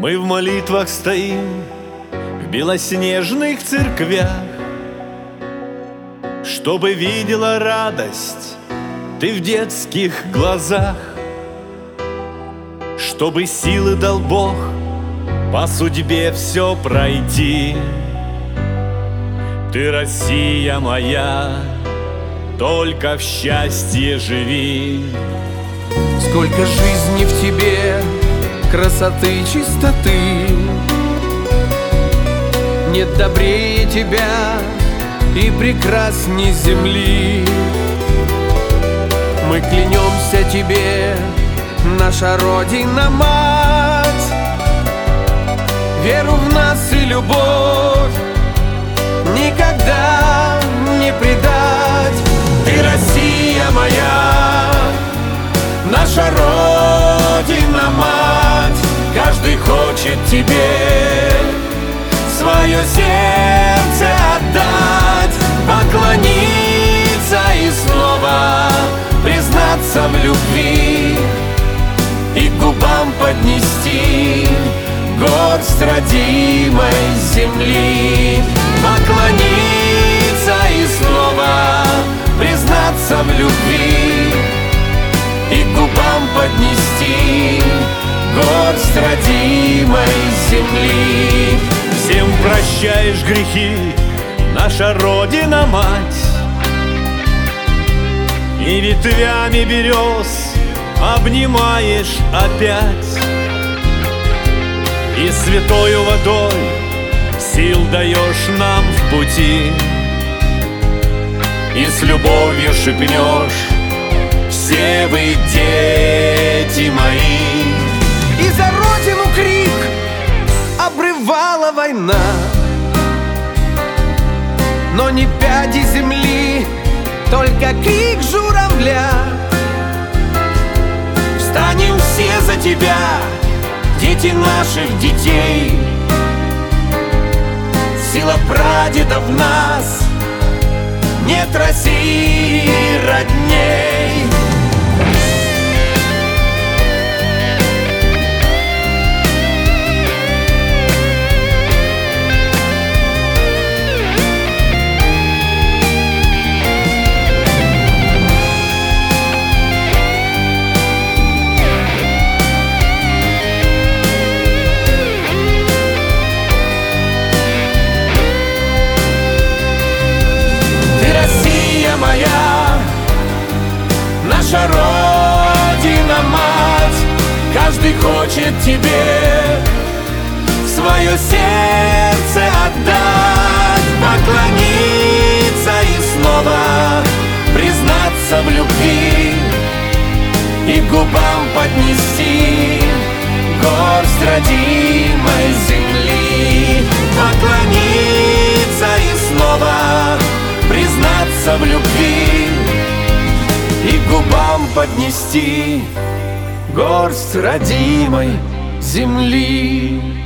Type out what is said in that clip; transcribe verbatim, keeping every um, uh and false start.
Мы в молитвах стоим в белоснежных церквях, чтобы видела радость ты в детских глазах, чтобы силы дал Бог по судьбе все пройти. Ты, Россия моя, только в счастье живи. Сколько жизни в тебе, красоты, чистоты, нет добрее тебя и прекрасней земли. Мы клянемся тебе, наша Родина, Мать, веру в нас и любовь никогда не предать. Ты, Россия моя, наша Родина, Мать, каждый хочет тебе свое сердце отдать, поклониться и снова признаться в любви и к губам поднести горсть родимой земли. Поклониться и снова признаться в любви и к губам поднести горсть родимой земли. Всем прощаешь грехи, наша Родина, Мать, и ветвями берез обнимаешь опять, и святою водой сил даешь нам в пути, и с любовью шепнешь: все вы дети мои. И за Родину крик обрывала война, но не пяди земли, только крик журавля. Встанем все за тебя, дети наших детей. Сила прадедов в нас, нет России родней. Моя, наша Родина, Мать, каждый хочет тебе свое сердце отдать, поклониться и снова признаться в любви и к губам поднести горсть родимой земли. Поклониться и снова признаться в любви и к губам поднести горсть родимой земли.